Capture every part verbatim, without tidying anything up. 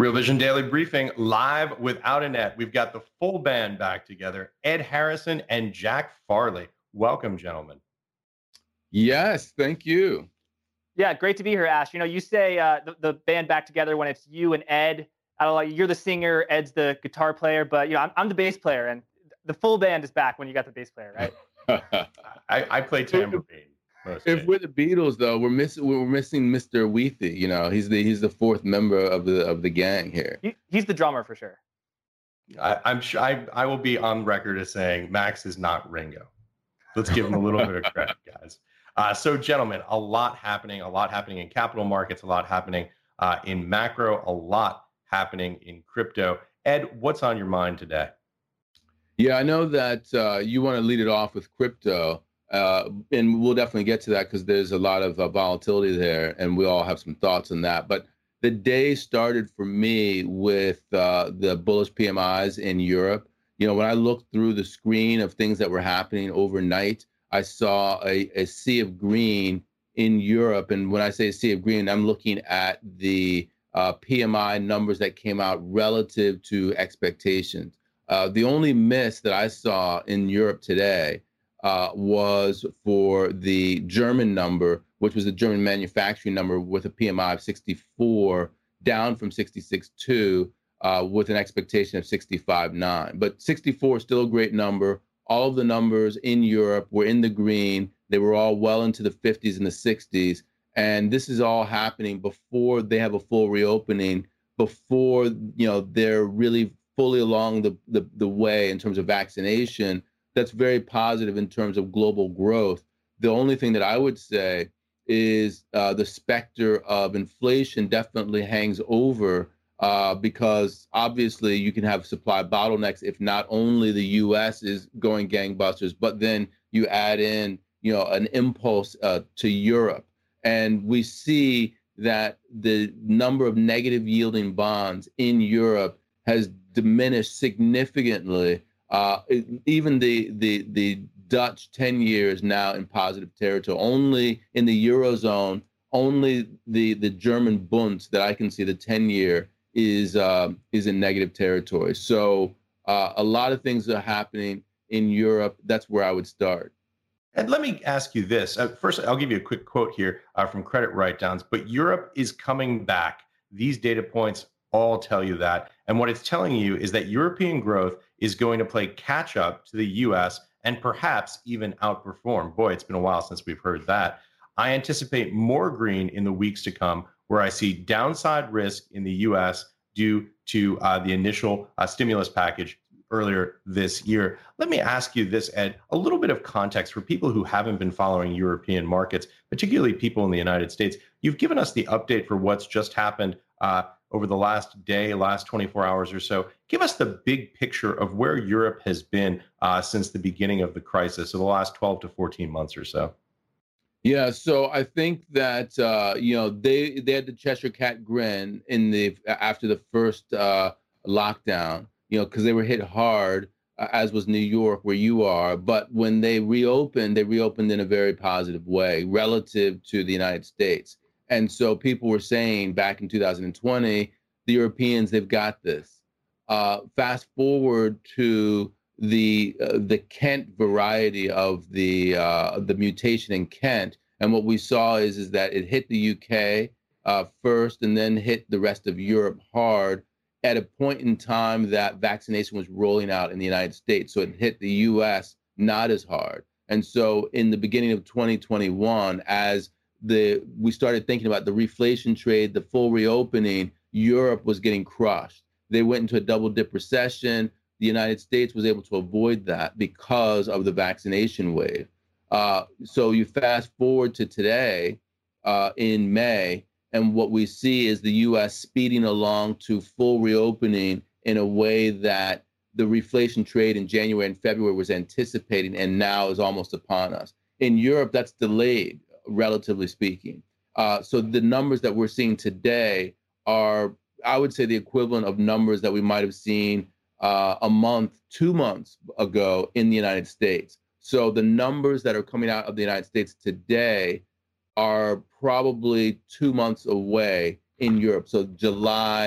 Real Vision Daily Briefing live without Annette. We've got the full band back together, Ed Harrison and Jack Farley. Welcome, gentlemen. Yes, thank you. Yeah, great to be here, Ash. You know, you say uh, the, the band back together when it's you and Ed. I don't know, you're the singer, Ed's the guitar player, but you know, I'm, I'm the bass player, and the full band is back when you got the bass player, right? I, I play tambourine. If days. We're the Beatles, though, we're missing we're missing Mister Wethy. You know, he's the he's the fourth member of the of the gang here. He, he's the drummer for sure. I, I'm sure I, I will be on record as saying Max is not Ringo. Let's give him a little bit of credit, guys. Uh, so, gentlemen, a lot happening, a lot happening in capital markets, a lot happening uh, in macro, a lot happening in crypto. Ed, what's on your mind today? Yeah, I know that uh, you want to lead it off with crypto, uh, and we'll definitely get to that because there's a lot of uh, volatility there, and we all have some thoughts on that. But the day started for me with uh, the bullish P M Is in Europe. You know, when I looked through the screen of things that were happening overnight, I saw a, a sea of green in Europe. And when I say a sea of green, I'm looking at the uh, P M I numbers that came out relative to expectations. Uh, the only miss that I saw in Europe today uh, was for the German number, which was the German manufacturing number with a P M I of sixty-four, down from sixty-six point two, uh, with an expectation of sixty-five point nine. But sixty-four is still a great number. All of the numbers in Europe were in the green. They were all well into the fifties and the sixties. And this is all happening before they have a full reopening, before, you know, they're really fully along the, the, the way in terms of vaccination. That's very positive in terms of global growth. The only thing that I would say is uh, the specter of inflation definitely hangs over Uh, because obviously you can have supply bottlenecks if not only the U S is going gangbusters, but then you add in, you know, an impulse uh, to Europe. And we see that the number of negative yielding bonds in Europe has diminished significantly. Uh, even the, the, the Dutch ten years now in positive territory. Only in the Eurozone, only the, the German Bunds that I can see, the ten year, is uh, is in negative territory. So uh, a lot of things are happening in Europe. That's where I would start. And let me ask you this. Uh, first, I'll give you a quick quote here uh, from Credit Write-Downs. But Europe is coming back. These data points all tell you that. And what it's telling you is that European growth is going to play catch up to the U S and perhaps even outperform. Boy, it's been a while since we've heard that. I anticipate more green in the weeks to come, where I see downside risk in the U S due to uh, the initial uh, stimulus package earlier this year. Let me ask you this, Ed, a little bit of context for people who haven't been following European markets, particularly people in the United States. You've given us the update for what's just happened uh, over the last day, last twenty-four hours or so. Give us the big picture of where Europe has been uh, since the beginning of the crisis, so the last twelve to fourteen months or so. Yeah, so I think that uh, you know they they had the Cheshire Cat grin in the after the first uh, lockdown, you know, because they were hit hard, uh, as was New York, where you are. But when they reopened, they reopened in a very positive way relative to the United States. And so people were saying back in two thousand twenty, the Europeans, they've got this. Uh, fast forward to the uh, the Kent variety of the uh, the mutation in Kent, and what we saw is is that it hit the U K uh, first, and then hit the rest of Europe hard at a point in time that vaccination was rolling out in the United States. So it hit the U S not as hard, and so in the beginning of twenty twenty-one, as the we started thinking about the reflation trade, the full reopening, Europe was getting crushed. They went into a double dip recession. The United States was able to avoid that because of the vaccination wave. Uh, so you fast forward to today uh, in May, and what we see is the U S speeding along to full reopening in a way that the reflation trade in January and February was anticipating and now is almost upon us. In Europe, that's delayed, relatively speaking. Uh, so the numbers that we're seeing today are, I would say, the equivalent of numbers that we might have seen Uh, a month, two months ago in the United States. So the numbers that are coming out of the United States today are probably two months away in Europe. So July,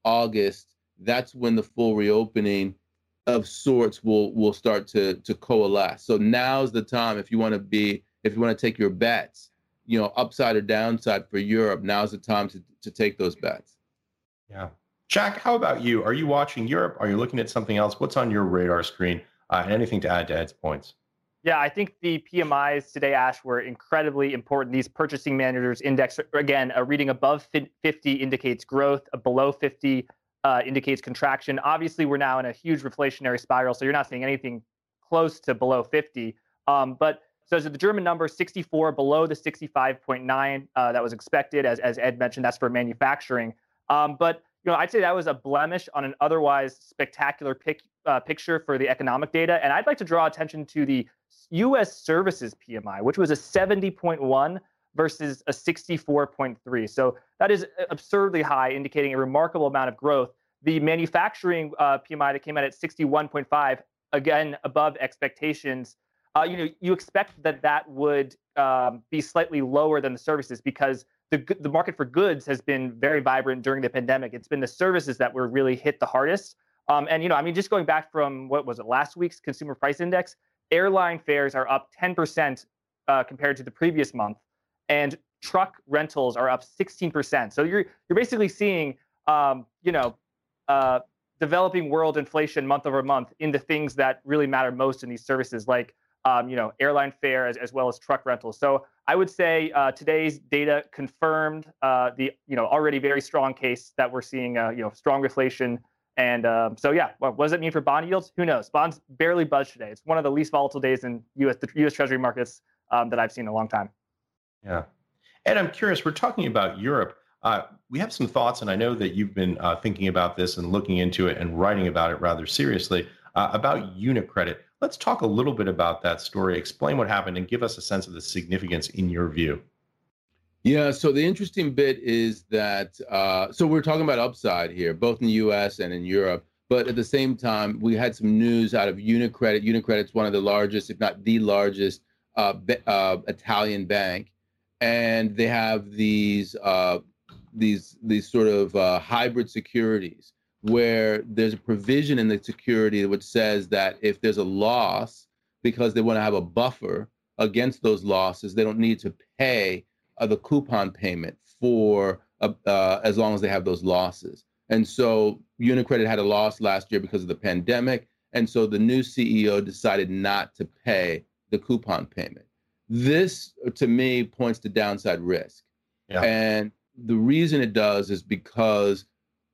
August, that's when the full reopening of sorts will will start to to coalesce. So now's the time if you want to be if you want to take your bets, you know, upside or downside for Europe. Now's the time to to take those bets. Yeah. Jack, how about you? Are you watching Europe? Are you looking at something else? What's on your radar screen? Uh, and anything to add to Ed's points? Yeah, I think the P M Is today, Ash, were incredibly important. These purchasing managers index, again, a reading above fifty indicates growth, a below fifty uh, indicates contraction. Obviously, we're now in a huge reflationary spiral, so you're not seeing anything close to below fifty. Um, but so the German number, sixty-four, below the sixty-five point nine uh, that was expected, as, as Ed mentioned, that's for manufacturing. Um, but you know, I'd say that was a blemish on an otherwise spectacular pic, uh, picture for the economic data. And I'd like to draw attention to the U S services P M I, which was a seventy point one versus a sixty-four point three. So that is absurdly high, indicating a remarkable amount of growth. The manufacturing uh, P M I that came out at sixty-one point five, again, above expectations. Uh, you know, you expect that that would um, be slightly lower than the services because the the market for goods has been very vibrant during the pandemic. It's been the services that were really hit the hardest. Um, and, you know, I mean, just going back from, what was it, last week's consumer price index, airline fares are up ten percent uh, compared to the previous month, and truck rentals are up sixteen percent. So you're you're basically seeing, um, you know, uh, developing world inflation month over month in the things that really matter most in these services, like um, you know, airline fare as, as well as truck rentals. So I would say uh, today's data confirmed uh, the you know already very strong case that we're seeing uh, you know strong inflation. And um, so, yeah, what, what does it mean for bond yields? Who knows? Bonds barely budged today. It's one of the least volatile days in U S the U S Treasury markets um, that I've seen in a long time. Yeah. And I'm curious, we're talking about Europe. Uh, we have some thoughts, and I know that you've been uh, thinking about this and looking into it and writing about it rather seriously, uh, about UniCredit. Let's talk a little bit about that story, explain what happened, and give us a sense of the significance in your view. Yeah, so the interesting bit is that, uh, so we're talking about upside here, both in the U S and in Europe, but at the same time, we had some news out of UniCredit. UniCredit's one of the largest, if not the largest, uh, uh, Italian bank, and they have these uh, these these sort of uh, hybrid securities where there's a provision in the security which says that if there's a loss, because they want to have a buffer against those losses, they don't need to pay Uh, the coupon payment for uh, uh, as long as they have those losses. And so UniCredit had a loss last year because of the pandemic. And so the new C E O decided not to pay the coupon payment. This, to me, points to downside risk. Yeah. And the reason it does is because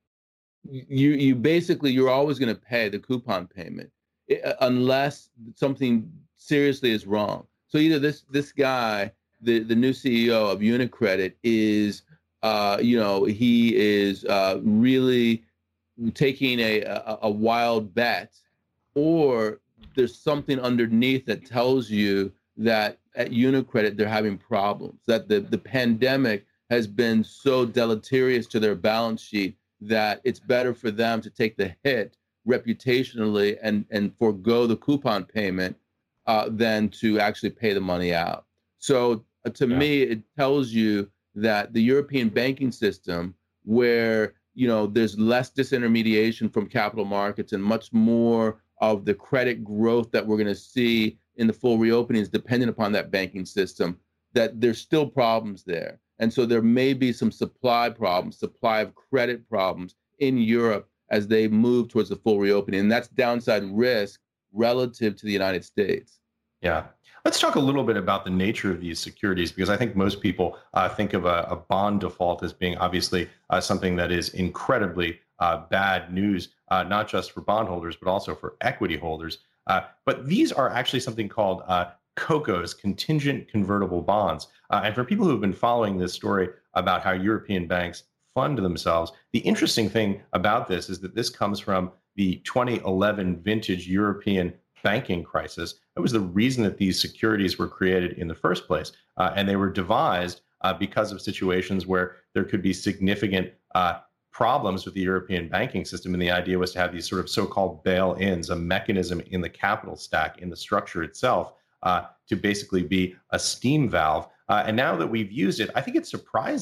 you you basically, you're always going to pay the coupon payment unless something seriously is wrong. So either this this guy, the, the new C E O of UniCredit is, uh, you know, he is uh, really taking a, a, a wild bet, or there's something underneath that tells you that at UniCredit they're having problems, that the, the pandemic has been so deleterious to their balance sheet that it's better for them to take the hit reputationally and, and forego the coupon payment uh, than to actually pay the money out. So uh, to yeah. me, it tells you that the European banking system, where you know there's less disintermediation from capital markets and much more of the credit growth that we're going to see in the full reopening is dependent upon that banking system, that there's still problems there. And so there may be some supply problems, supply of credit problems in Europe as they move towards the full reopening. And that's downside risk relative to the United States. Yeah. Let's talk a little bit about the nature of these securities, because I think most people uh, think of a, a bond default as being obviously uh, something that is incredibly uh, bad news, uh, not just for bondholders, but also for equity holders. Uh, but these are actually something called uh, COCOs, contingent convertible bonds. Uh, and for people who have been following this story about how European banks fund themselves, the interesting thing about this is that this comes from the twenty eleven vintage European banking crisis. It was the reason that these securities were created in the first place. Uh, and they were devised uh, because of situations where there could be significant uh, problems with the European banking system. And the idea was to have these sort of so-called bail-ins, a mechanism in the capital stack, in the structure itself, uh, to basically be a steam valve. Uh, and now that we've used it, I think it's surprising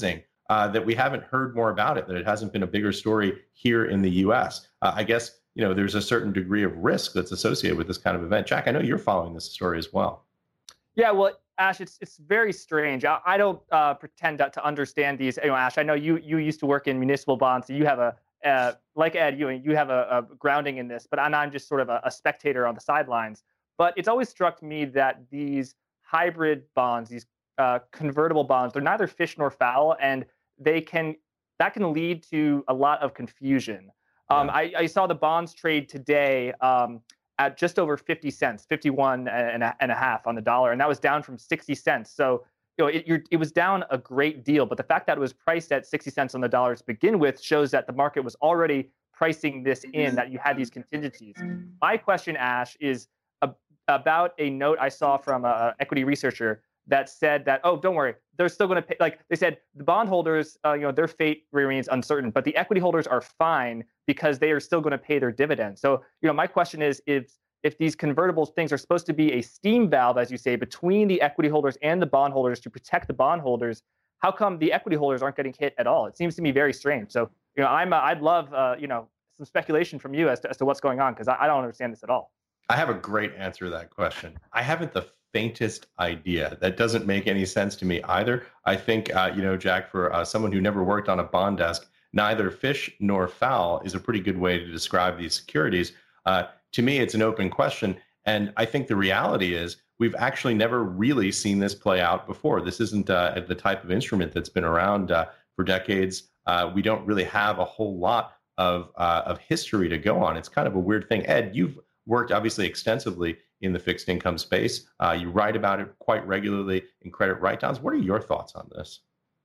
uh, that we haven't heard more about it, that it hasn't been a bigger story here in the U S. Uh, I guess, you know, there's a certain degree of risk that's associated with this kind of event. Jack, I know you're following this story as well. Yeah, well, Ash, it's it's very strange. I, I don't uh, pretend to, to understand these. You know, Ash, I know you you used to work in municipal bonds, so you have a uh, like Ed, you you have a, a grounding in this, but I'm, I'm just sort of a, a spectator on the sidelines. But it's always struck me that these hybrid bonds, these uh, convertible bonds, they're neither fish nor fowl, and they can that can lead to a lot of confusion. Um, yeah. I, I saw the bonds trade today um, at just over fifty cents, fifty-one and a, and a half on the dollar, and that was down from sixty cents. So, you know, it, you're, it was down a great deal. But the fact that it was priced at sixty cents on the dollar to begin with shows that the market was already pricing this in, that you had these contingencies. My question, Ash, is a, about a note I saw from an equity researcher that said that, oh, don't worry, they're still going to pay. Like they said, the bondholders, uh, you know, their fate remains uncertain, but the equity holders are fine because they are still going to pay their dividends. So, you know, my question is, if if these convertible things are supposed to be a steam valve, as you say, between the equity holders and the bondholders to protect the bondholders, how come the equity holders aren't getting hit at all? It seems to me very strange. So, you know, I'm uh, I'd love uh, you know, some speculation from you as to as to what's going on, because I, I don't understand this at all. I have a great answer to that question. I haven't the faintest idea. That doesn't make any sense to me either. I think, uh, you know, Jack, for uh, someone who never worked on a bond desk, neither fish nor fowl is a pretty good way to describe these securities. Uh, to me, it's an open question. And I think the reality is we've actually never really seen this play out before. This isn't uh, the type of instrument that's been around uh, for decades. Uh, we don't really have a whole lot of uh, of history to go on. It's kind of a weird thing. Ed, you've worked obviously extensively in the fixed income space. Uh, you write about it quite regularly in Credit Write-Downs. What are your thoughts on this?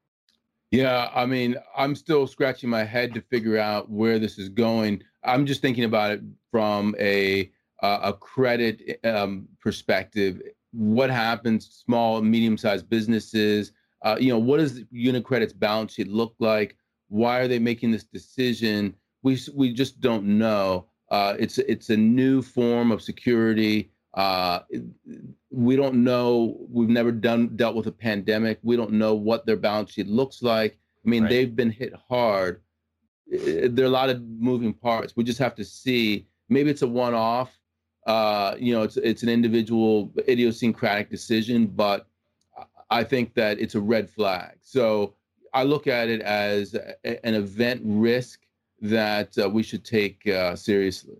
Yeah, I mean, I'm still scratching my head to figure out where this is going. I'm just thinking about it from a uh, a credit um, perspective. What happens to small and medium-sized businesses? Uh, you know, what does UniCredit's balance sheet look like? Why are they making this decision? We we just don't know. Uh, it's it's a new form of security. Uh, we don't know. We've never done dealt with a pandemic. We don't know what their balance sheet looks like. I mean, right. They've been hit hard. There are a lot of moving parts. We just have to see. Maybe it's a one-off. Uh, you know, it's it's an individual idiosyncratic decision, but I think that it's a red flag. So I look at it as a, an event risk that uh, we should take uh, seriously.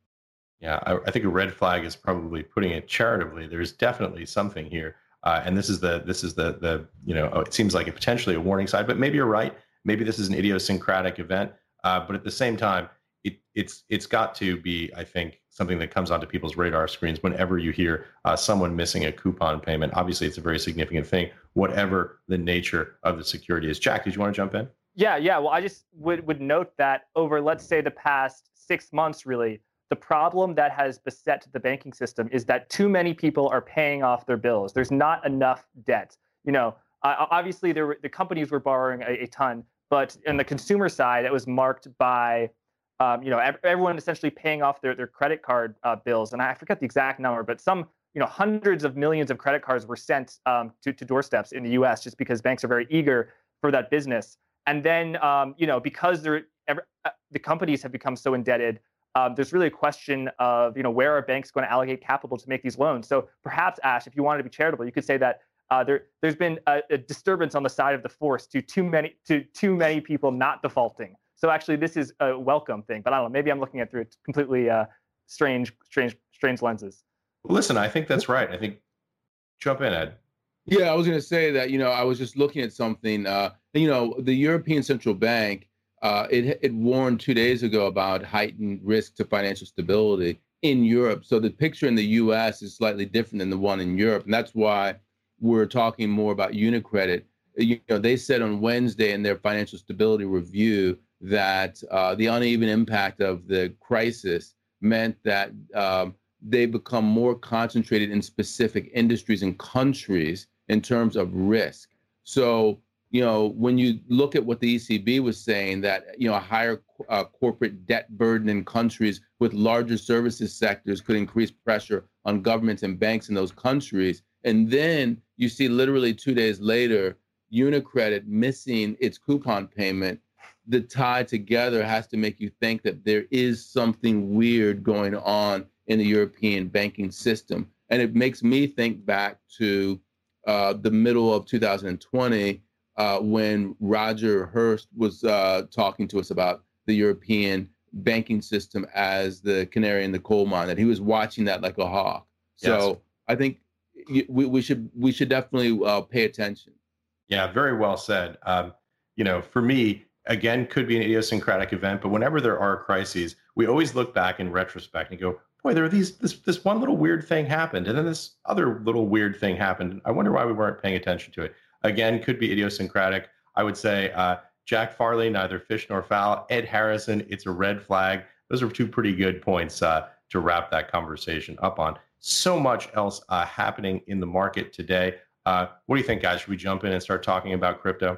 Yeah, I, I think a red flag is probably putting it charitably. There's definitely something here, uh, and this is the this is the the you know it seems like a potentially a warning sign, but maybe you're right. Maybe this is an idiosyncratic event, uh, but at the same time, it it's it's got to be, I think, something that comes onto people's radar screens whenever you hear uh, someone missing a coupon payment. Obviously, it's a very significant thing, whatever the nature of the security is. Jack, did you want to jump in? Yeah, yeah. Well, I just would would note that over, let's say, the past six months, really, the problem that has beset the banking system is that too many people are paying off their bills. There's not enough debt. You know, uh, obviously, there were, the companies were borrowing a, a ton, but on the consumer side, it was marked by, um, you know, everyone essentially paying off their their credit card uh, bills. And I forget the exact number, but some, you know, hundreds of millions of credit cards were sent um, to to doorsteps in the U S just because banks are very eager for that business. And then, um, you know, because they're, every, uh, the companies have become so indebted, um, there's really a question of, you know, where are banks going to allocate capital to make these loans? So perhaps, Ash, if you wanted to be charitable, you could say that uh, there, there's been a, a disturbance on the side of the force to too many to too many people not defaulting. So actually, this is a welcome thing. But I don't know. Maybe I'm looking at it through completely uh, strange, strange, strange lenses. Listen, I think that's right. I think jump in, Ed. Yeah, I was going to say that, you know, I was just looking at something, uh, you know, the European Central Bank, uh, it, it warned two days ago about heightened risk to financial stability in Europe. So the picture in the U S is slightly different than the one in Europe. And that's why we're talking more about UniCredit. You know, they said on Wednesday in their financial stability review that uh, the uneven impact of the crisis meant that um, they become more concentrated in specific industries and countries in terms of risk. So, you know, when you look at what the E C B was saying, that, you know, a higher uh, corporate debt burden in countries with larger services sectors could increase pressure on governments and banks in those countries. And then you see literally two days later, UniCredit missing its coupon payment, the tie together has to make you think that there is something weird going on in the European banking system. And it makes me think back to uh, the middle of two thousand twenty uh, when Roger Hurst was uh, talking to us about the European banking system as the canary in the coal mine, that he was watching that like a hawk. So yes. I think we, we should we should definitely uh, pay attention. Yeah, very well said. Um, you know, for me, again, could be an idiosyncratic event, but whenever there are crises, we always look back in retrospect and go, boy, there are these, this, this one little weird thing happened. And then this other little weird thing happened. I wonder why we weren't paying attention to it. Again, could be idiosyncratic. I would say uh, Jack Farley, neither fish nor fowl. Ed Harrison, it's a red flag. Those are two pretty good points uh, to wrap that conversation up on. So much else uh, happening in the market today. Uh, what do you think, guys? Should we jump in and start talking about crypto?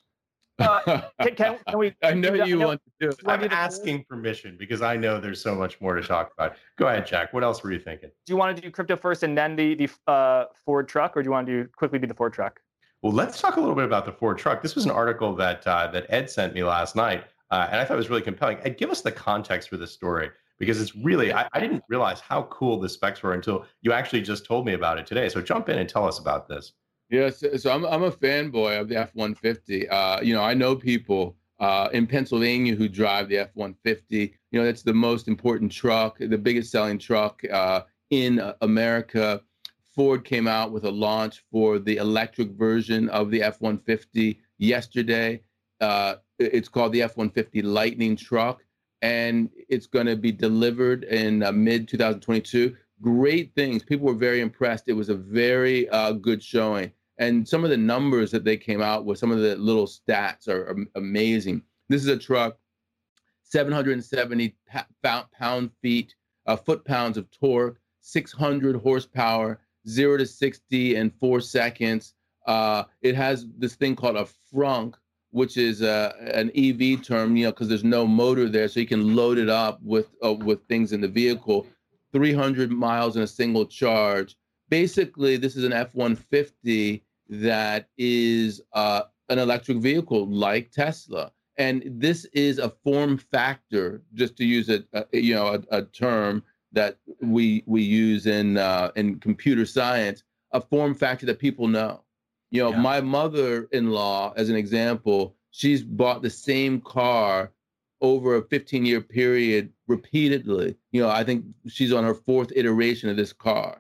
Uh, can, can, can we, I know you want to do it. I'm asking permission because I know there's so much more to talk about. Go ahead, Jack. What else were you thinking? Do you want to do crypto first and then the the uh, Ford truck, or do you want to do, quickly do the Ford truck? Well, let's talk a little bit about the Ford truck. This was an article that uh, that Ed sent me last night, uh, and I thought it was really compelling. Ed, give us the context for this story because it's really, I, I didn't realize how cool the specs were until you actually just told me about it today. So jump in and tell us about this. Yes, so I'm I'm a fanboy of the F one fifty. Uh, you know, I know people uh, in Pennsylvania who drive the F one fifty. You know, that's the most important truck, the biggest selling truck uh, in America. Ford came out with a launch for the electric version of the F one fifty yesterday. Uh, it's called the F one fifty Lightning truck, and it's going to be delivered in uh, mid twenty twenty-two. Great things. People were very impressed. It was a very uh, good showing. And some of the numbers that they came out with, some of the little stats are, are amazing. This is a truck, seven hundred seventy pound feet, uh, foot pounds of torque, six hundred horsepower, zero to sixty in four seconds. Uh, it has this thing called a frunk, which is uh, an E V term, you know, because there's no motor there, so you can load it up with uh, with things in the vehicle. three hundred miles in a single charge. Basically, this is an F one fifty that is uh, an electric vehicle like Tesla. And this is a form factor, just to use a, a you know a, a term that we we use in uh, in computer science, a form factor that people know. You know, yeah. My mother-in-law, as an example, she's bought the same car over a fifteen-year period repeatedly. You know, I think she's on her fourth iteration of this car.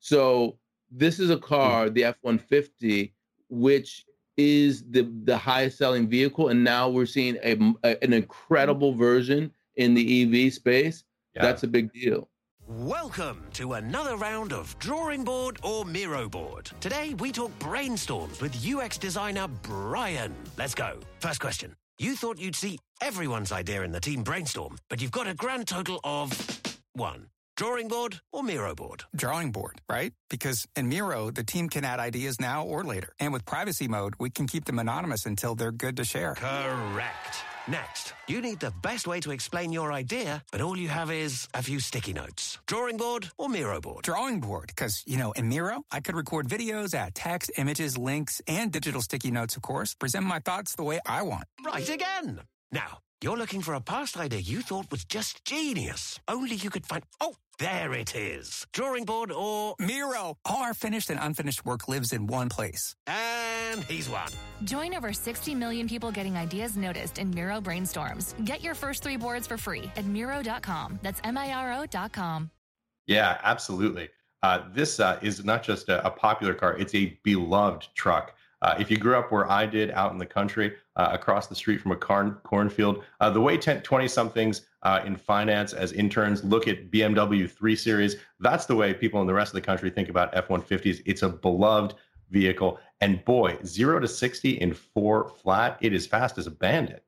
So this is a car, the F one fifty, which is the, the highest selling vehicle. And now we're seeing a, a, an incredible version in the E V space. Yeah. That's a big deal. Welcome to another round of Drawing Board or Miro Board. Today, we talk brainstorms with U X designer Brian. Let's go. First question. You thought you'd see everyone's idea in the team brainstorm, but you've got a grand total of one. Drawing board or Miro board? Drawing board, right? Because in Miro, the team can add ideas now or later. And with privacy mode, we can keep them anonymous until they're good to share. Correct. Next, you need the best way to explain your idea, but all you have is a few sticky notes. Drawing board or Miro board? Drawing board, because, you know, in Miro, I could record videos, add text, images, links, and digital sticky notes, of course, present my thoughts the way I want. Right again. Now, you're looking for a past idea you thought was just genius. Only you could find... Oh, there it is. Drawing board or... Miro. All our finished and unfinished work lives in one place. And he's won. Join over sixty million people getting ideas noticed in Miro brainstorms. Get your first three boards for free at Miro dot com. That's M I R O dot com. Yeah, absolutely. Uh, this uh, is not just a, a popular car. It's a beloved truck. Uh, if you grew up where I did out in the country, uh, across the street from a corn, cornfield, uh, the way twenty-somethings uh, in finance as interns look at B M W three Series, that's the way people in the rest of the country think about F one fifties. It's a beloved vehicle. And boy, zero to sixty in four flat, it is fast as a bandit.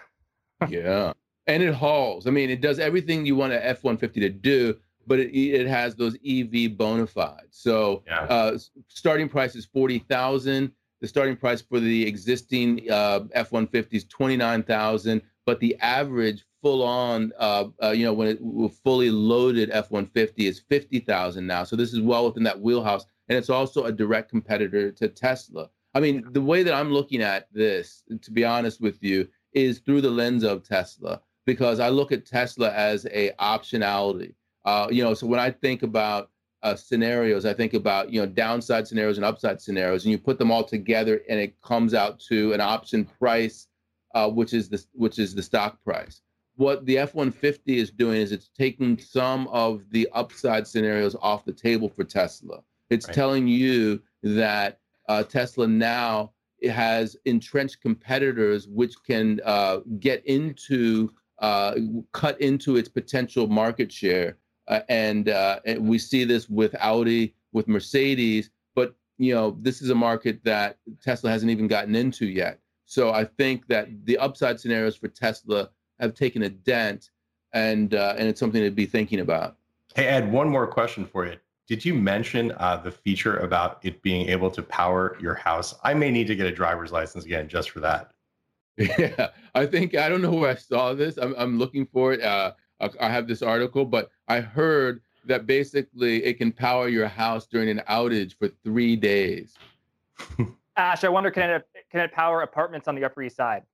Yeah. And it hauls. I mean, it does everything you want an F one fifty to do, but it, it has those E V bona fides. So yeah. uh, starting price is forty thousand dollars. The starting price for the existing uh, F one fifty is twenty-nine thousand dollars, but the average full-on, uh, uh, you know, when it fully loaded F one fifty is fifty thousand dollars now. So this is well within that wheelhouse, and it's also a direct competitor to Tesla. I mean, the way that I'm looking at this, to be honest with you, is through the lens of Tesla, because I look at Tesla as a optionality. Uh, you know, so when I think about uh, scenarios, I think about, you know, downside scenarios and upside scenarios, and you put them all together, and it comes out to an option price, uh, which is the which is the stock price. What the F one fifty is doing is it's taking some of the upside scenarios off the table for Tesla. It's right. telling you that uh, Tesla now has entrenched competitors which can uh, get into, uh, cut into its potential market share. Uh, and, uh, and we see this with Audi, with Mercedes, but, you know, this is a market that Tesla hasn't even gotten into yet. So I think that the upside scenarios for Tesla have taken a dent, and uh, and it's something to be thinking about. Hey, Ed, one more question for you. Did you mention uh, the feature about it being able to power your house? I may need to get a driver's license again just for that. Yeah, I think, I don't know where I saw this. I'm, I'm looking for it. Uh, I have this article, but I heard that basically it can power your house during an outage for three days. Ash, I wonder, can it, can it power apartments on the Upper East Side?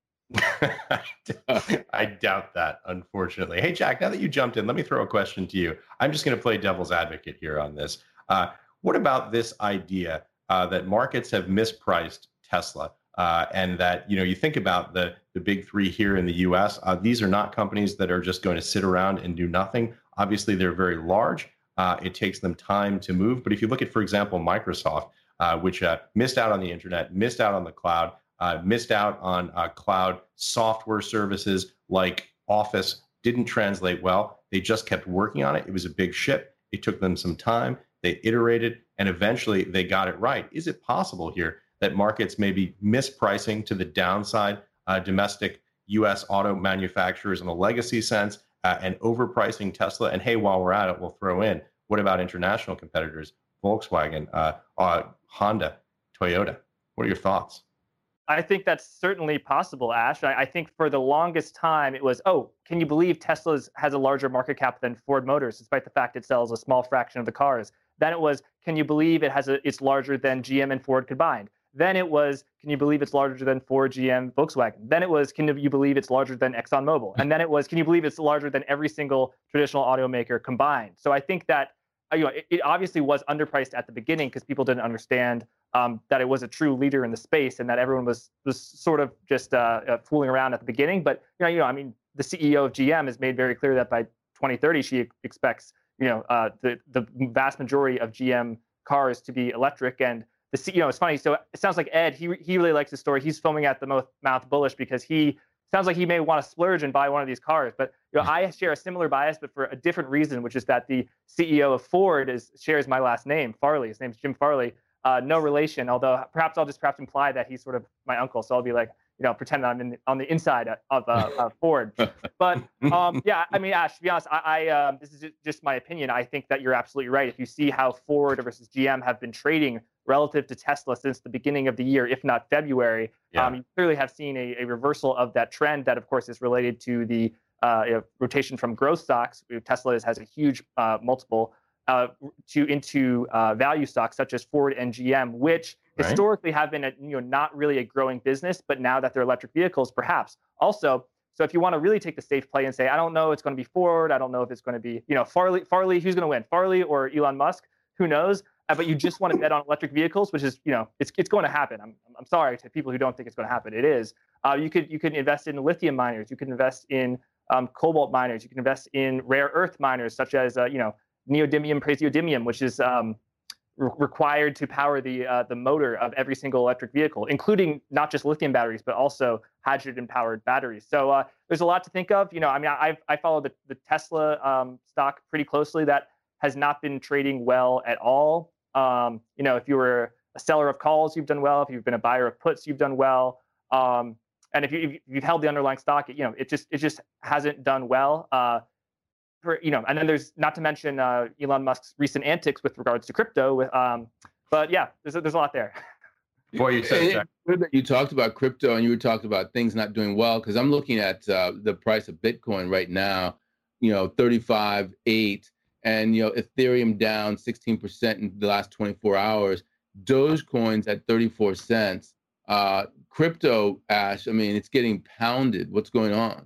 I doubt that, unfortunately. Hey, Jack, now that you jumped in, let me throw a question to you. I'm just going to play devil's advocate here on this. Uh, what about this idea uh, that markets have mispriced Tesla uh, and that, you know, you think about the, the big three here in the U S, uh, these are not companies that are just going to sit around and do nothing. Obviously, they're very large. Uh, it takes them time to move. But if you look at, for example, Microsoft, uh, which uh, missed out on the internet, missed out on the cloud, Uh, missed out on uh, cloud software services like Office, didn't translate well. They just kept working on it. It was a big ship. It took them some time. They iterated, and eventually they got it right. Is it possible here that markets may be mispricing to the downside uh, domestic U S auto manufacturers in a legacy sense uh, and overpricing Tesla? And hey, while we're at it, we'll throw in, what about international competitors, Volkswagen, uh, uh, Honda, Toyota? What are your thoughts? I think that's certainly possible, Ash. I, I think for the longest time it was, oh, can you believe Tesla has a larger market cap than Ford Motors, despite the fact it sells a small fraction of the cars? Then it was, can you believe it has a, it's larger than G M and Ford combined? Then it was, can you believe it's larger than Ford, G M, Volkswagen? Then it was, can you believe it's larger than ExxonMobil? And then it was, can you believe it's larger than every single traditional automaker combined? So I think that, you know, it, it obviously was underpriced at the beginning because people didn't understand um, that it was a true leader in the space and that everyone was was sort of just uh, uh, fooling around at the beginning. But you know, you know, I mean, the C E O of G M has made very clear that by twenty thirty she expects, you know, uh, the the vast majority of G M cars to be electric. And the C E O, it's funny. So it sounds like Ed, he he really likes the story. He's foaming at the mouth, mouth bullish because he sounds like he may want to splurge and buy one of these cars. But you know, I share a similar bias, but for a different reason, which is that the C E O of Ford is shares my last name, Farley. His name's Jim Farley. Uh, no relation, although perhaps I'll just perhaps imply that he's sort of my uncle. So I'll be like, you know, pretend that I'm in the, on the inside of uh, uh, Ford. But um, yeah, I mean, Ash, to be honest, I, I uh, this is just my opinion. I think that you're absolutely right. If you see how Ford versus G M have been trading relative to Tesla since the beginning of the year, if not February, yeah. um, you clearly have seen a, a reversal of that trend that, of course, is related to the uh, you know, rotation from growth stocks. Tesla has a huge uh, multiple uh, to into uh, value stocks such as Ford and G M, which right. historically have been a, you know, not really a growing business, but now that they're electric vehicles, perhaps. Also, so if you want to really take the safe play and say, I don't know, it's going to be Ford, I don't know if it's going to be, you know, Farley, Farley, who's going to win, Farley or Elon Musk? Who knows? Uh, but you just want to bet on electric vehicles, which is, you know, it's it's going to happen. I'm I'm sorry to people who don't think it's going to happen. It is. Uh, you could you could invest in lithium miners. You could invest in um, cobalt miners. You can invest in rare earth miners, such as uh, you know, neodymium, praseodymium, which is um, re- required to power the uh, the motor of every single electric vehicle, including not just lithium batteries, but also hydrogen-powered batteries. So uh, there's a lot to think of. You know, I mean, I I follow the the Tesla um, stock pretty closely. That has not been trading well at all. Um, you know, if you were a seller of calls, you've done well. If you've been a buyer of puts, you've done well. Um, and if, you, if you've held the underlying stock, you know, it just it just hasn't done well. Uh, for you know, and then there's not to mention uh, Elon Musk's recent antics with regards to crypto. With, um, but yeah, there's a, there's a lot there. Boy, you said that. You talked about crypto and you were talking about things not doing well because I'm looking at uh, the price of Bitcoin right now. You know, thirty-five eight. And, you know, Ethereum down sixteen percent in the last twenty-four hours. Dogecoin's at thirty-four cents. Uh, crypto, Ash, I mean, it's getting pounded. What's going on?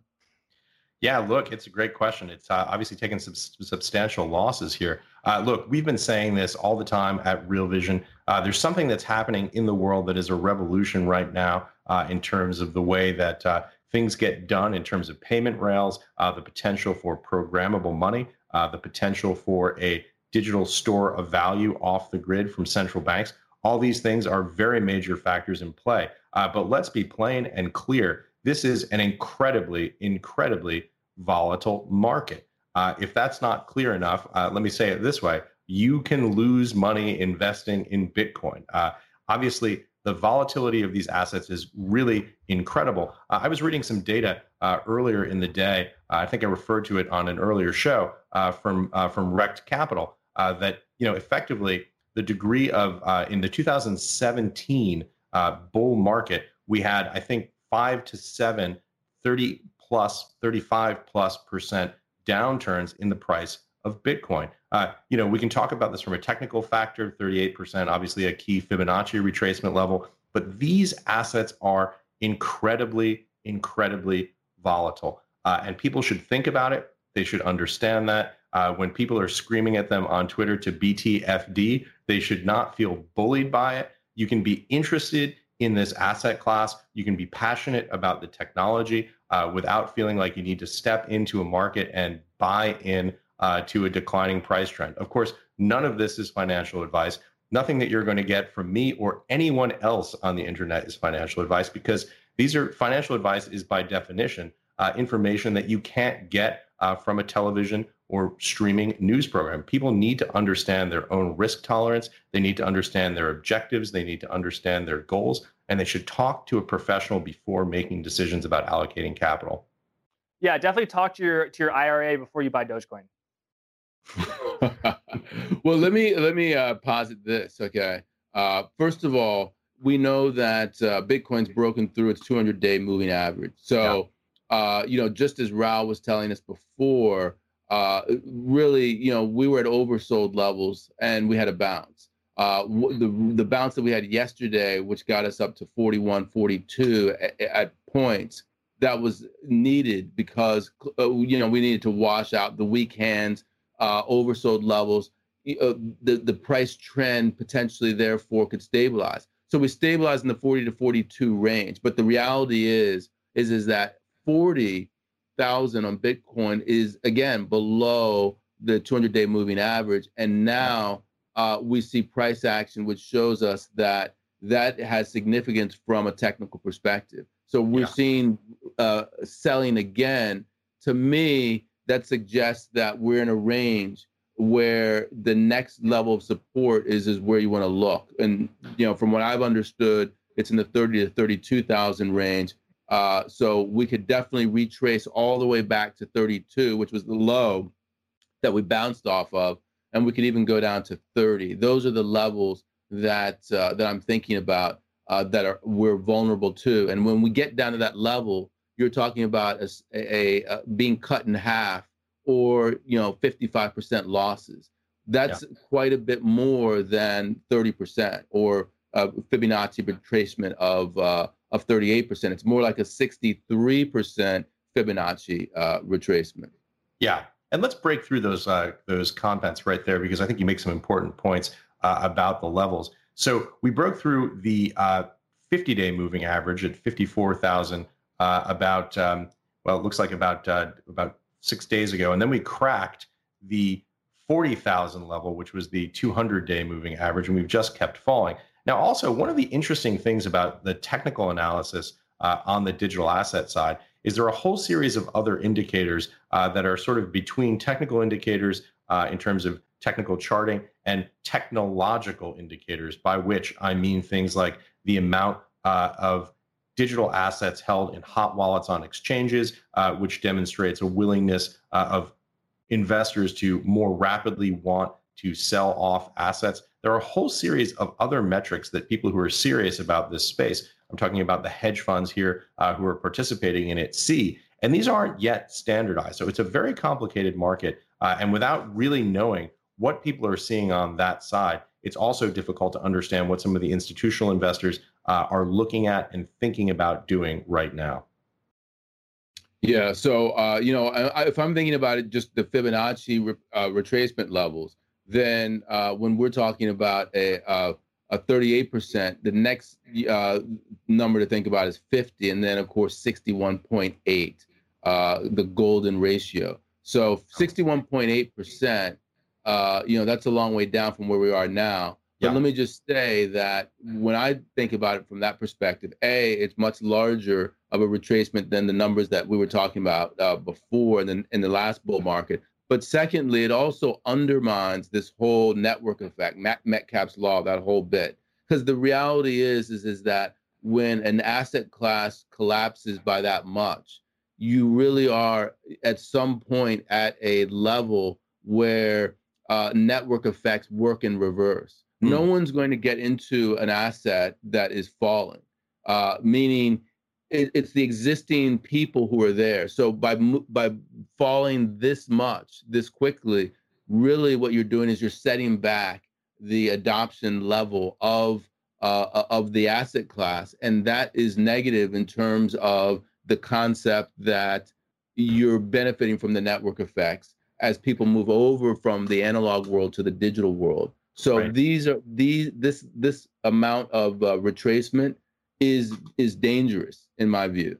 Yeah, look, it's a great question. It's uh, obviously taken some substantial losses here. Uh, look, we've been saying this all the time at Real Vision. Uh, there's something that's happening in the world that is a revolution right now uh, in terms of the way that uh, things get done, in terms of payment rails, uh, the potential for programmable money, uh, the potential for a digital store of value off the grid from central banks. All these things are very major factors in play. Uh, but let's be plain and clear. This is an incredibly, incredibly volatile market. Uh, if that's not clear enough, uh, let me say it this way. You can lose money investing in Bitcoin. Uh, obviously, the volatility of these assets is really incredible. Uh, I was reading some data uh, earlier in the day. Uh, I think I referred to it on an earlier show uh, from uh, from Rect Capital uh, that, you know, effectively the degree of uh, in the two thousand seventeen uh, bull market, we had, I think, five to seven, thirty plus, thirty-five plus percent downturns in the price of Bitcoin. Uh, you know, we can talk about this from a technical factor, thirty-eight percent, obviously a key Fibonacci retracement level, but these assets are incredibly, incredibly volatile. Uh, and people should think about it. They should understand that. Uh, when people are screaming at them on Twitter to B T F D, they should not feel bullied by it. You can be interested in this asset class. You can be passionate about the technology uh, without feeling like you need to step into a market and buy in uh, to a declining price trend. Of course, none of this is financial advice. Nothing that you're going to get from me or anyone else on the internet is financial advice, because these are financial advice is by definition uh, information that you can't get uh, from a television or streaming news program. People need to understand their own risk tolerance. They need to understand their objectives. They need to understand their goals, and they should talk to a professional before making decisions about allocating capital. Yeah, definitely talk to your to your I R A before you buy Dogecoin. Well, let me let me uh, posit this. Okay, uh, first of all, we know that uh, Bitcoin's broken through its two hundred day moving average. So, yeah. uh, you know, just as Raul was telling us before. Uh, really, you know, we were at oversold levels and we had a bounce. Uh, the the bounce that we had yesterday, which got us up to forty-one, forty-two at, at points, that was needed because, uh, you know, we needed to wash out the weak hands, uh, oversold levels. Uh, the, the price trend potentially, therefore, could stabilize. So we stabilized in the forty to forty-two range. But the reality is, is, is that forty thousand on Bitcoin is, again, below the two hundred day moving average. And now uh, we see price action, which shows us that that has significance from a technical perspective. So we're yeah. seeing uh, selling again. To me, that suggests that we're in a range where the next level of support is, is where you want to look. And, you know, from what I've understood, it's in the thirty to thirty-two thousand range. Uh, so we could definitely retrace all the way back to thirty-two, which was the low that we bounced off of, and we could even go down to thirty. Those are the levels that uh, that I'm thinking about uh, that are we're vulnerable to. And when we get down to that level, you're talking about a, a, a being cut in half, or you know, fifty-five percent losses. That's yeah. quite a bit more than thirty percent or a Fibonacci retracement of. Uh, of thirty-eight percent. It's more like a sixty-three percent Fibonacci uh, retracement. Yeah, and let's break through those uh, those contents right there, because I think you make some important points uh, about the levels. So we broke through the uh, fifty day moving average at fifty-four thousand uh, about, um, well, it looks like about uh, about six days ago. And then we cracked the forty thousand level, which was the two hundred day moving average, and we've just kept falling. Now, also, one of the interesting things about the technical analysis uh, on the digital asset side is there are a whole series of other indicators uh, that are sort of between technical indicators uh, in terms of technical charting and technological indicators, by which I mean things like the amount uh, of digital assets held in hot wallets on exchanges, uh, which demonstrates a willingness uh, of investors to more rapidly want to sell off assets. There are a whole series of other metrics that people who are serious about this space, I'm talking about the hedge funds here uh, who are participating in it, see, and these aren't yet standardized. So it's a very complicated market. Uh, and without really knowing what people are seeing on that side, it's also difficult to understand what some of the institutional investors uh, are looking at and thinking about doing right now. Yeah, so uh, you know, I, if I'm thinking about it, just the Fibonacci re, uh, retracement levels, then uh, when we're talking about a uh, a thirty-eight percent, the next uh, number to think about is fifty, and then of course sixty-one point eight, uh, the golden ratio. So sixty-one point eight percent, uh, you know, that's a long way down from where we are now. But Yeah. let me just say that when I think about it from that perspective, A, it's much larger of a retracement than the numbers that we were talking about uh, before in the, in the last bull market. But secondly, it also undermines this whole network effect, Metcalfe's law, that whole bit. Because the reality is, is, is that when an asset class collapses by that much, you really are at some point at a level where uh, network effects work in reverse. No one's going to get into an asset that is falling, uh, meaning it, it's the existing people who are there. So by by falling this much, this quickly, really what you're doing is you're setting back the adoption level of uh, of the asset class, and that is negative in terms of the concept that you're benefiting from the network effects as people move over from the analog world to the digital world. So Right. these are these this this amount of uh, retracement is is dangerous in my view.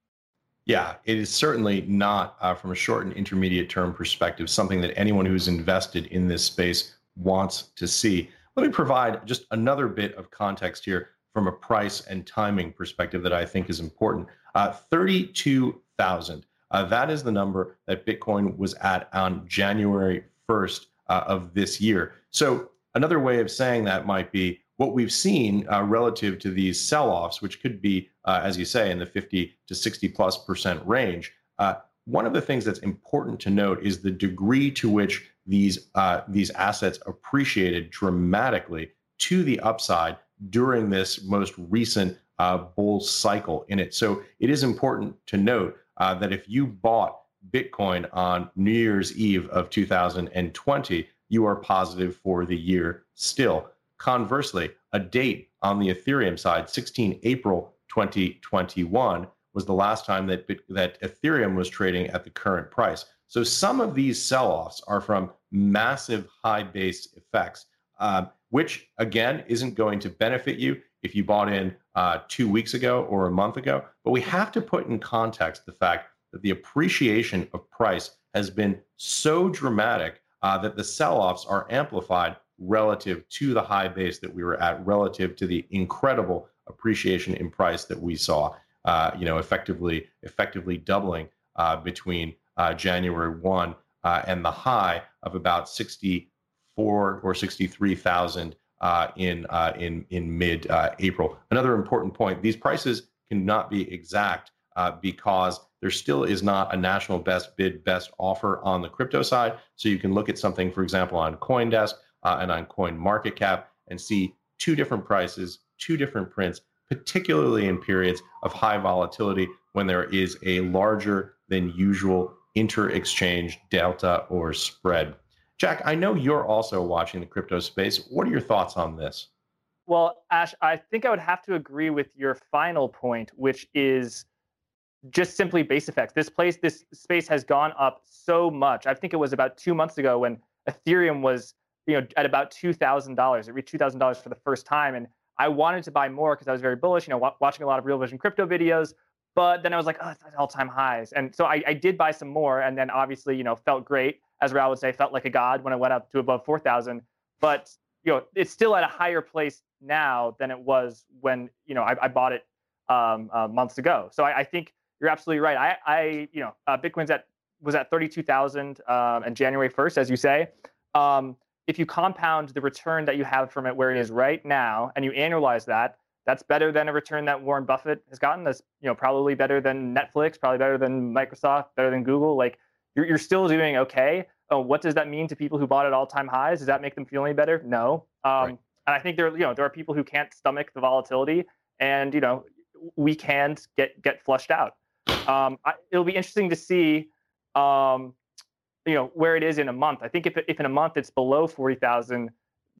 Yeah, it is certainly not, uh, from a short and intermediate term perspective, something that anyone who's invested in this space wants to see. Let me provide just another bit of context here from a price and timing perspective that I think is important. Uh, thirty-two thousand. Uh, that is the number that Bitcoin was at on January first uh, of this year. So another way of saying that might be what we've seen uh, relative to these sell-offs, which could be, uh, as you say, in the fifty to sixty plus percent range. Uh, one of the things that's important to note is the degree to which these uh, these assets appreciated dramatically to the upside during this most recent uh, bull cycle in it. So it is important to note uh, that if you bought Bitcoin on New Year's Eve of two thousand twenty, you are positive for the year still. Conversely, a date on the Ethereum side, sixteen April twenty twenty-one, was the last time that Bit- that Ethereum was trading at the current price. So some of these sell-offs are from massive high base effects, uh, which again isn't going to benefit you if you bought in uh, two weeks ago or a month ago. But we have to put in context the fact that the appreciation of price has been so dramatic uh, that the sell-offs are amplified relative to the high base that we were at, relative to the incredible appreciation in price that we saw, uh, you know, effectively effectively doubling uh, between uh, January first uh, and the high of about sixty-four or sixty-three thousand uh, in uh, in in mid uh, April. Another important point: these prices cannot be exact uh, because there still is not a national best bid, best offer on the crypto side. So you can look at something, for example, on CoinDesk uh, and on CoinMarketCap and see two different prices, two different prints, particularly in periods of high volatility when there is a larger than usual inter-exchange delta or spread. Jack, I know you're also watching the crypto space. What are your thoughts on this? Well, Ash, I think I would have to agree with your final point, which is just simply base effects. This place, this space has gone up so much. I think it was about two months ago when Ethereum was, you know, at about two thousand dollars. It reached two thousand dollars for the first time, and I wanted to buy more because I was very bullish. You know, w- watching a lot of Real Vision crypto videos. But then I was like, oh, it's at all-time highs, and so I, I did buy some more, and then obviously, you know, felt great, as Raul would say, felt like a god when it went up to above four thousand. But you know, it's still at a higher place now than it was when, you know, I, I bought it um, uh, months ago. So I, I think you're absolutely right. I, I you know, uh, Bitcoin's at was at thirty-two thousand um, and January first, as you say. Um, if you compound the return that you have from it where it is right now, and you annualize that, that's better than a return that Warren Buffett has gotten. That's, you know, probably better than Netflix, probably better than Microsoft, better than Google. Like you're, you're still doing okay. Uh, what does that mean to people who bought at all-time highs? Does that make them feel any better? No. Um, right. And I think there, you know, there are people who can't stomach the volatility, and you know, we can get get flushed out. Um, I, it'll be interesting to see, um, you know, where it is in a month. I think if if in a month it's below forty thousand,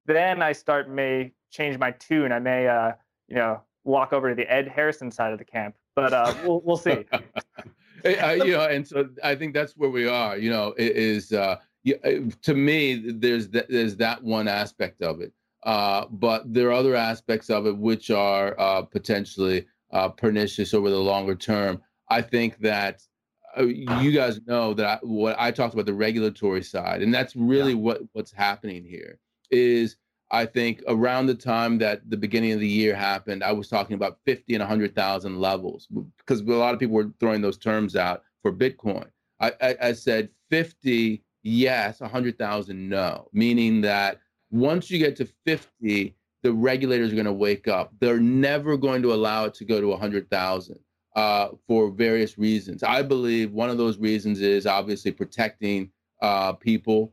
then I start may change my tune. I may, uh, you know, walk over to the Ed Harrison side of the camp. But uh, we'll we'll see. I, you know, and so I think that's where we are. You know, it is uh, to me, there's that, there's that one aspect of it, uh, but there are other aspects of it which are uh, potentially uh, pernicious over the longer term. I think that uh, you guys know that I, what I talked about the regulatory side, and that's really yeah. what what's happening here. Is I think around the time that the beginning of the year happened, I was talking about fifty and one hundred thousand levels because a lot of people were throwing those terms out for Bitcoin. I, I, I said fifty, yes, one hundred thousand, no, meaning that once you get to fifty, the regulators are going to wake up. They're never going to allow it to go to one hundred thousand uh, for various reasons. I believe one of those reasons is obviously protecting uh, people.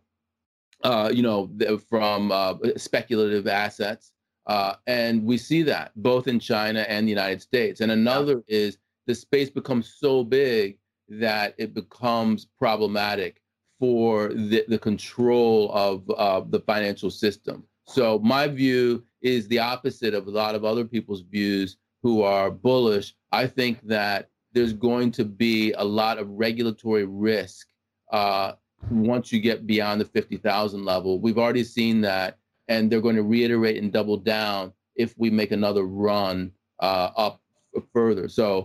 Uh, you know, from uh, speculative assets. Uh, and we see that both in China and the United States. And another yeah. is the space becomes so big that it becomes problematic for the, the control of uh, the financial system. So my view is the opposite of a lot of other people's views who are bullish. I think that there's going to be a lot of regulatory risk uh, once you get beyond the fifty thousand level. We've already seen that, and they're going to reiterate and double down if we make another run uh, up further. So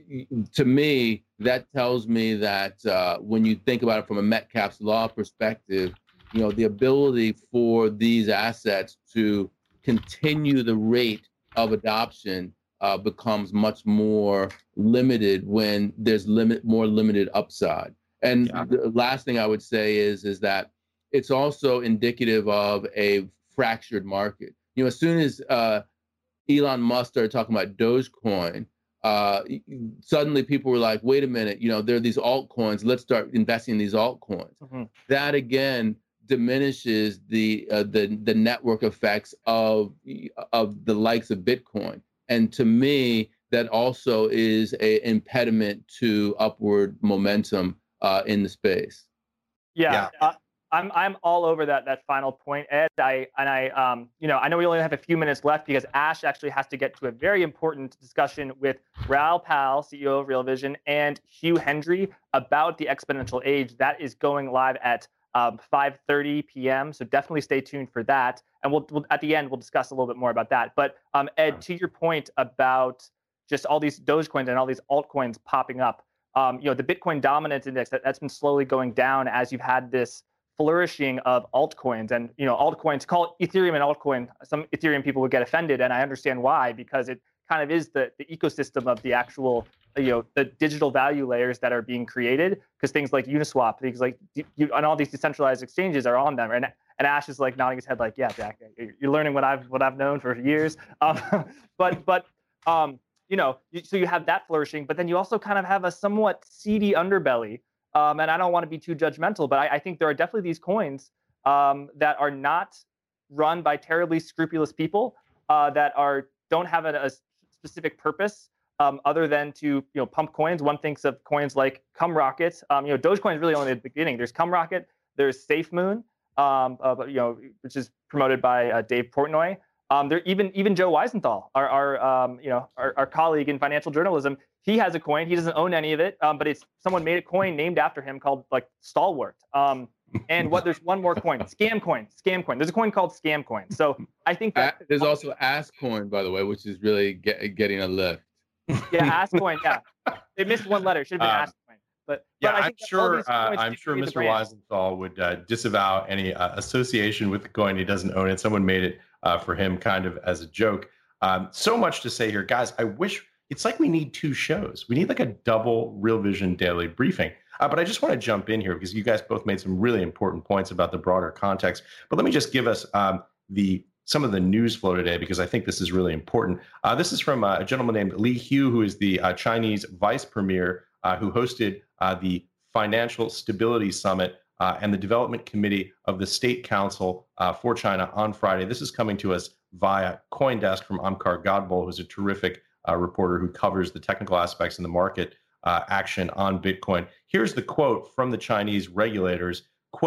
to me, that tells me that uh, when you think about it from a Metcalfe's law perspective, you know, the ability for these assets to continue the rate of adoption uh, becomes much more limited when there's limit more limited upside. And yeah. the last thing I would say is, is that it's also indicative of a fractured market. You know, as soon as uh, Elon Musk started talking about Dogecoin, uh, suddenly people were like, wait a minute, you know, there are these altcoins. Let's start investing in these altcoins. Mm-hmm. That, again, diminishes the uh, the the network effects of of the likes of Bitcoin. And to me, that also is an impediment to upward momentum Uh, in the space. Yeah, yeah. Uh, I'm I'm all over that that final point, Ed. I and I um you know I know we only have a few minutes left because Ash actually has to get to a very important discussion with Raoul Pal, C E O of Real Vision, and Hugh Hendry about the exponential age. That is going live at um, five thirty p.m. So definitely stay tuned for that. And we'll, we'll at the end we'll discuss a little bit more about that. But um, Ed, to your point about just all these Dogecoins and all these altcoins popping up. Um, you know, the Bitcoin dominance index, that, that's been slowly going down as you've had this flourishing of altcoins. And, you know, altcoins, call it Ethereum an altcoin. Some Ethereum people would get offended, and I understand why, because it kind of is the, the ecosystem of the actual, you know, the digital value layers that are being created, because things like Uniswap, things like, you, and all these decentralized exchanges are on them. And and Ash is like nodding his head like, yeah, Jack, you're learning what I've what I've known for years. Um, but, but, um, you know, so you have that flourishing, but then you also kind of have a somewhat seedy underbelly. Um, and I don't want to be too judgmental, but I, I think there are definitely these coins um, that are not run by terribly scrupulous people uh, that are don't have a, a specific purpose um, other than to you know pump coins. One thinks of coins like CumRocket. Um, you know, Dogecoin is really only the beginning. There's CumRocket. There's SafeMoon, um, uh, you know, which is promoted by uh, Dave Portnoy. Um, there even even Joe Weisenthal, our, our um, you know our, our colleague in financial journalism, he has a coin. He doesn't own any of it, um, but it's someone made a coin named after him called like Stalwart. Um, and what there's one more coin, Scam Coin, Scam Coin. There's a coin called Scam Coin. So I think that uh, there's also Ass Coin, by the way, which is really get, getting a lift. Yeah, Ass Coin. Yeah, they missed one letter. Should have been uh, Ass Coin. But yeah, but I I'm sure. Uh, I'm sure Mister Weisenthal would uh, disavow any uh, association with the coin. He doesn't own it. Someone made it uh, for him, kind of as a joke. Um, so much to say here, guys. I wish it's like we need two shows. We need like a double Real Vision daily briefing. Uh, but I just want to jump in here because you guys both made some really important points about the broader context. But let me just give us um, the some of the news flow today because I think this is really important. Uh, this is from uh, a gentleman named Li Hu, who is the uh, Chinese vice premier. Uh, who hosted uh, the Financial Stability Summit uh, and the Development Committee of the State Council uh, for China on Friday. This is coming to us via CoinDesk from Amkar Godbol, who's a terrific uh, reporter who covers the technical aspects in the market uh, action on Bitcoin. Here's the quote from the Chinese regulators, quote,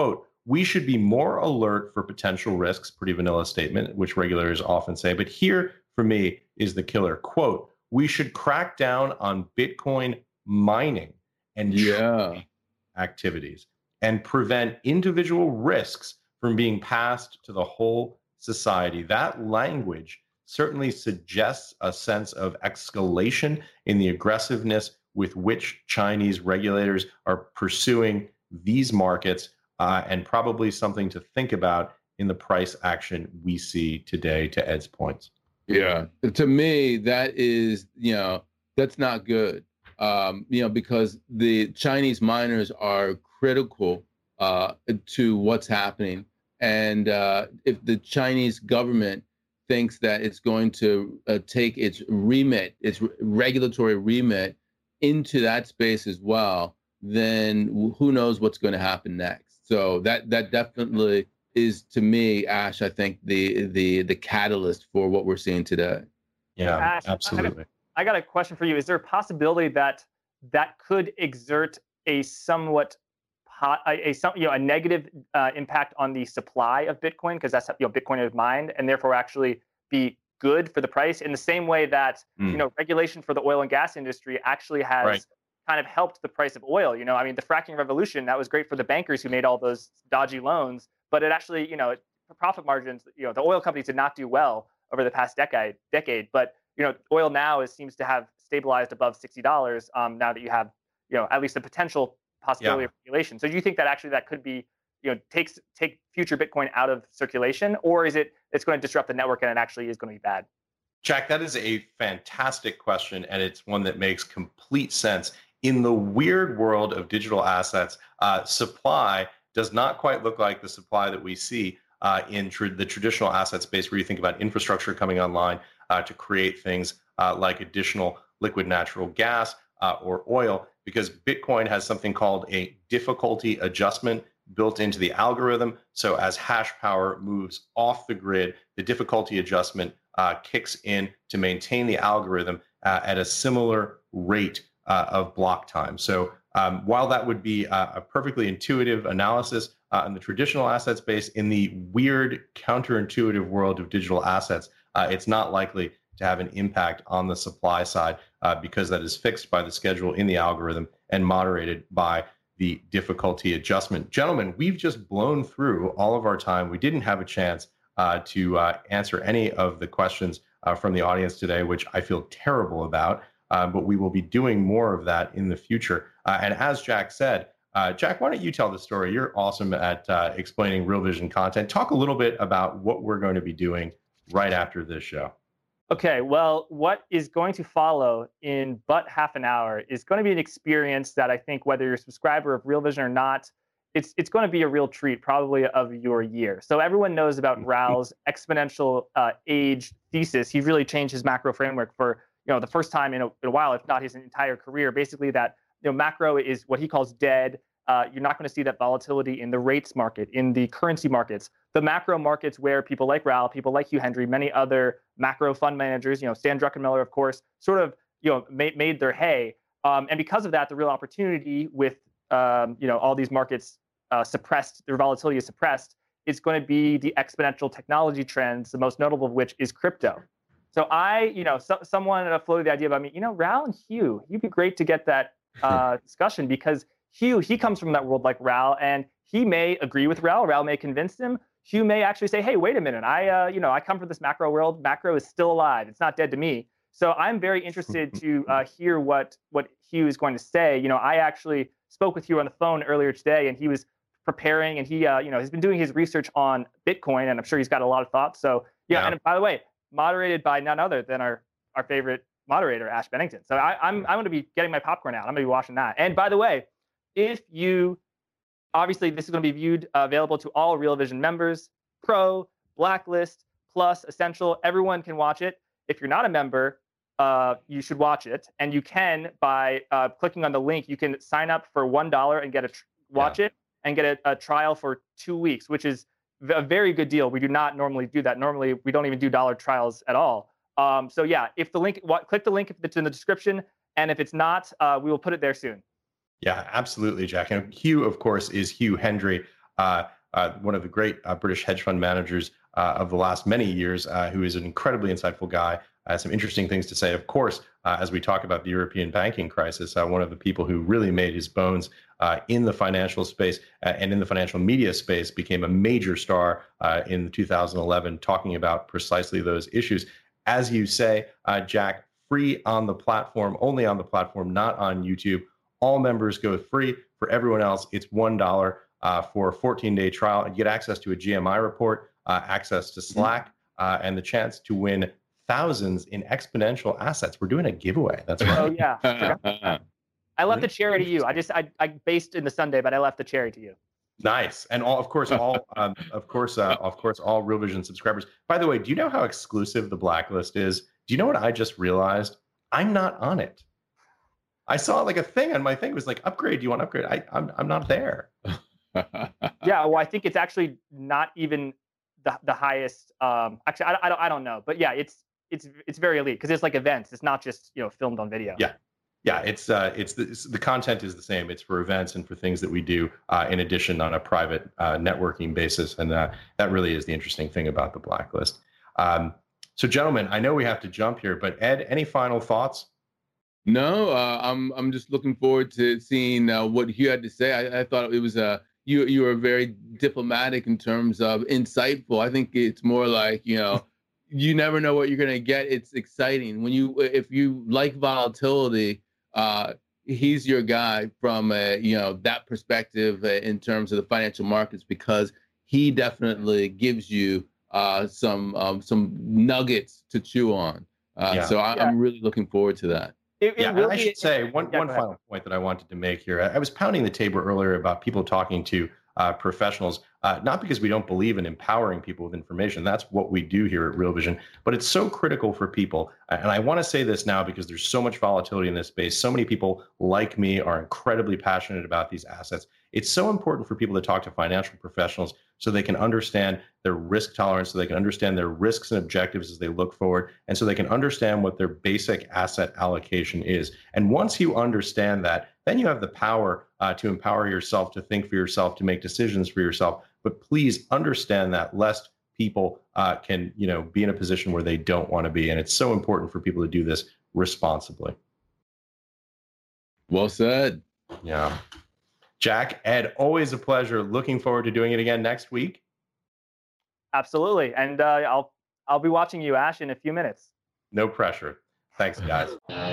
we should be more alert for potential risks, pretty vanilla statement, which regulators often say. But here, for me, is the killer. Quote, we should crack down on Bitcoin mining and yeah. activities and prevent individual risks from being passed to the whole society. That language certainly suggests a sense of escalation in the aggressiveness with which Chinese regulators are pursuing these markets, uh, and probably something to think about in the price action we see today, to Ed's points. Yeah, to me, that is, you know, that's not good, um, you know, because the Chinese miners are critical uh, to what's happening. And uh, if the Chinese government thinks that it's going to uh, take its remit, its re- regulatory remit into that space as well, then who knows what's going to happen next. So that that definitely is, to me, Ash, I think the the the catalyst for what we're seeing today. Yeah, Ash, absolutely. I got, a, I got a question for you. Is there a possibility that that could exert a somewhat a, a some you know a negative uh, impact on the supply of Bitcoin, because that's you know Bitcoin is mined, and therefore actually be good for the price in the same way that mm. you know regulation for the oil and gas industry actually has right. kind of helped the price of oil. You know, I mean, the fracking revolution, that was great for the bankers who made all those dodgy loans, but it actually, you know, profit margins, you know, the oil companies did not do well over the past decade. Decade, but you know, oil now is seems to have stabilized above sixty dollars. Um, now that you have, you know, at least a potential possibility yeah. of regulation. So do you think that actually that could be, you know, takes take future Bitcoin out of circulation, or is it it's going to disrupt the network and it actually is going to be bad? Jack, that is a fantastic question, and it's one that makes complete sense. In the weird world of digital assets, uh, supply does not quite look like the supply that we see uh, in tr- the traditional asset space, where you think about infrastructure coming online uh, to create things uh, like additional liquid natural gas uh, or oil, because Bitcoin has something called a difficulty adjustment built into the algorithm. So as hash power moves off the grid, the difficulty adjustment uh, kicks in to maintain the algorithm uh, at a similar rate uh, of block time. So um, while that would be a, a perfectly intuitive analysis uh, in the traditional asset space, in the weird counterintuitive world of digital assets, uh, it's not likely to have an impact on the supply side uh, because that is fixed by the schedule in the algorithm and moderated by the difficulty adjustment. Gentlemen, we've just blown through all of our time. We didn't have a chance uh, to uh, answer any of the questions uh, from the audience today, which I feel terrible about, uh, but we will be doing more of that in the future. Uh, and as Jack said, uh, Jack, why don't you tell the story? You're awesome at uh, explaining Real Vision content. Talk a little bit about what we're going to be doing right after this show. Okay, well, what is going to follow in but half an hour is going to be an experience that I think, whether you're a subscriber of Real Vision or not, it's it's going to be a real treat, probably of your year. So everyone knows about Raoul's exponential uh, age thesis. He really changed his macro framework for you know the first time in a, in a while, if not his entire career. Basically, that you know macro is what he calls dead. Uh, you're not going to see that volatility in the rates market, in the currency markets, the macro markets where people like Raoul, people like Hugh Hendry, many other macro fund managers, you know, Stan Druckenmiller, of course, sort of, you know, made, made their hay. Um, and because of that, the real opportunity with, um, you know, all these markets uh, suppressed, their volatility is suppressed, it's going to be the exponential technology trends, the most notable of which is crypto. So I, you know, so, someone floated the idea about me, you know, Raoul and Hugh, you'd be great to get that uh, discussion, because Hugh, he comes from that world like Raoul, and he may agree with Raoul. Raoul may convince him. Hugh may actually say, hey, wait a minute. I, uh, you know, I come from this macro world. Macro is still alive. It's not dead to me. So I'm very interested to uh, hear what what Hugh is going to say. You know, I actually spoke with Hugh on the phone earlier today, and he was preparing, and he, uh, you know, he's been doing his research on Bitcoin, and I'm sure he's got a lot of thoughts. So yeah, yeah. And by the way, moderated by none other than our our favorite moderator, Ash Bennington. So I, I'm I'm going to be getting my popcorn out. I'm going to be watching that. And by the way, if you, obviously this is going to be viewed, uh, available to all Real Vision members, Pro, Blacklist, Plus, Essential, everyone can watch it. If you're not a member, uh, you should watch it. And you can, by uh, clicking on the link, you can sign up for one dollar and get a tr- watch yeah. it and get a, a trial for two weeks, which is a very good deal. We do not normally do that. Normally, we don't even do dollar trials at all. Um, so yeah, if the link, what, click the link if it's in the description. And if it's not, uh, we will put it there soon. Yeah, absolutely, Jack. And Hugh, of course, is Hugh Hendry, uh, uh, one of the great uh, British hedge fund managers uh, of the last many years, uh, who is an incredibly insightful guy. Uh, some interesting things to say. Of course, uh, as we talk about the European banking crisis, uh, one of the people who really made his bones uh, in the financial space uh, and in the financial media space, became a major star uh, in two thousand eleven, talking about precisely those issues. As you say, uh, Jack, free on the platform, only on the platform, not on YouTube. All members go free. For everyone else, it's one dollar uh, for a fourteen-day trial. And you get access to a G M I report, uh, access to Slack, uh, and the chance to win thousands in exponential assets. We're doing a giveaway. That's right. Oh yeah. I left the cherry to you. I just I I based in the Sunday, but I left the cherry to you. Nice. And all, of course, all um, of course, uh, of course, all Real Vision subscribers. By the way, do you know how exclusive the Blacklist is? Do you know what I just realized? I'm not on it. I saw like a thing on my thing. It was like, upgrade. Do you want to upgrade? I, I'm I'm not there. Yeah. Well, I think it's actually not even the the highest. Um, actually, I, I don't I don't know, but yeah, it's it's it's very elite because it's like events. It's not just, you know, filmed on video. Yeah. Yeah, it's uh, it's the, it's the content is the same. It's for events and for things that we do uh, in addition on a private uh, networking basis, and uh, that really is the interesting thing about the Blacklist. Um, so, gentlemen, I know we have to jump here, but Ed, any final thoughts? No, uh, I'm I'm just looking forward to seeing uh, what you had to say. I, I thought it was a uh, you you were very diplomatic in terms of insightful. I think it's more like, you know, you never know what you're gonna get. It's exciting when you if you like volatility. Uh, he's your guy from uh, you know, that perspective uh, in terms of the financial markets, because he definitely gives you uh, some um, some nuggets to chew on. Uh, Yeah. So I, Yeah. I'm really looking forward to that. It, it Yeah, and will I be- should say one, Yeah, one go ahead. final point that I wanted to make here. I, I was pounding the table earlier about people talking to uh, professionals, uh, not because we don't believe in empowering people with information. That's what we do here at Real Vision, but it's so critical for people. And I want to say this now because there's so much volatility in this space. So many people like me are incredibly passionate about these assets. It's so important for people to talk to financial professionals so they can understand their risk tolerance, so they can understand their risks and objectives as they look forward, and so they can understand what their basic asset allocation is. And once you understand that, then you have the power uh, to empower yourself, to think for yourself, to make decisions for yourself. But please understand that, lest people uh, can, you know, be in a position where they don't want to be. And it's so important for people to do this responsibly. Well said. Yeah. Jack, Ed, always a pleasure. Looking forward to doing it again next week. Absolutely, and uh, I'll I'll be watching you, Ash, in a few minutes. No pressure. Thanks, guys.